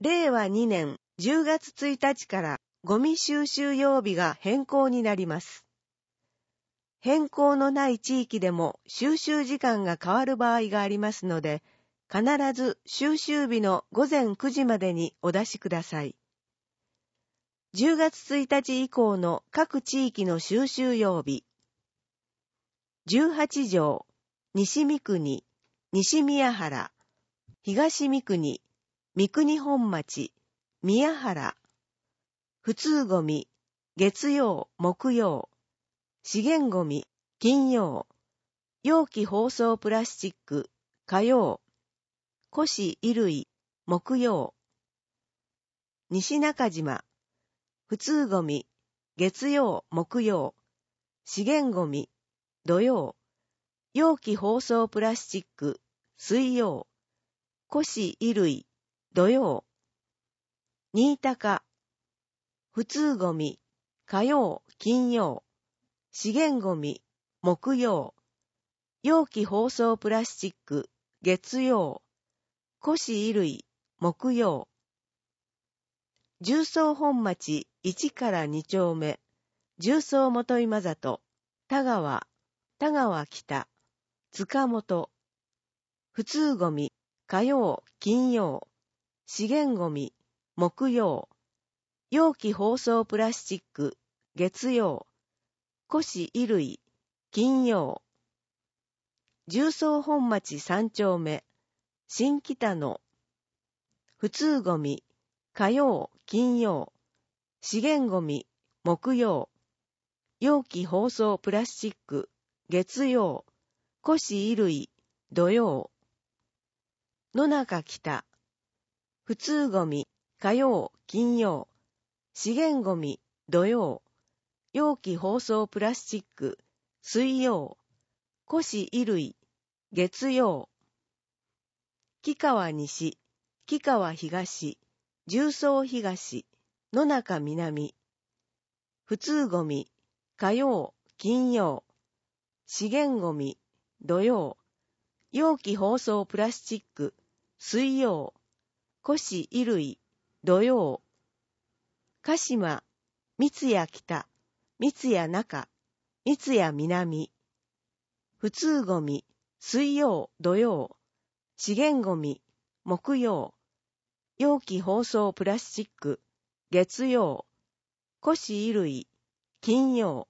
令和2年10月1日からゴミ収集曜日が変更になります。変更のない地域でも収集時間が変わる場合がありますので、必ず収集日の午前9時までにお出しください。10月1日以降の各地域の収集曜日。18条、西三国、西宮原、東三国、三国本町、宮原、普通ゴミ、月曜、木曜、資源ゴミ、金曜、容器包装プラスチック、火曜、古紙衣類、木曜、西中島、普通ゴミ、月曜、木曜、資源ゴミ、土曜、容器包装プラスチック、水曜、古紙衣類、土曜、新高、普通ゴミ、火曜、金曜、資源ゴミ、木曜、容器包装プラスチック、月曜、古紙衣類、木曜、重曹本町1から2丁目、重曹元今里、田川北、塚本、普通ゴミ、火曜、金曜、資源ゴミ、木曜、容器包装プラスチック、月曜、古紙衣類、金曜、重曹本町3丁目、新北野、普通ゴミ、火曜、金曜、資源ゴミ、木曜、容器包装プラスチック、月曜、古紙衣類、土曜、野中北、普通ゴミ、火曜、金曜、資源ゴミ、土曜、容器包装プラスチック、水曜、古紙衣類、月曜、木川西、木川東、重曹東、野中南、普通ゴミ、火曜、金曜、資源ゴミ、土曜、容器包装プラスチック、水曜、古紙衣類、土曜、鹿島、三谷北、三谷中、三谷南、普通ゴミ、水曜、土曜、資源ゴミ、木曜、容器包装プラスチック、月曜、古紙衣類、金曜。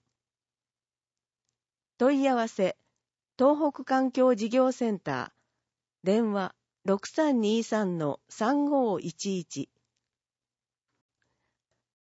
問い合わせ、東北環境事業センター、電話 6323-3511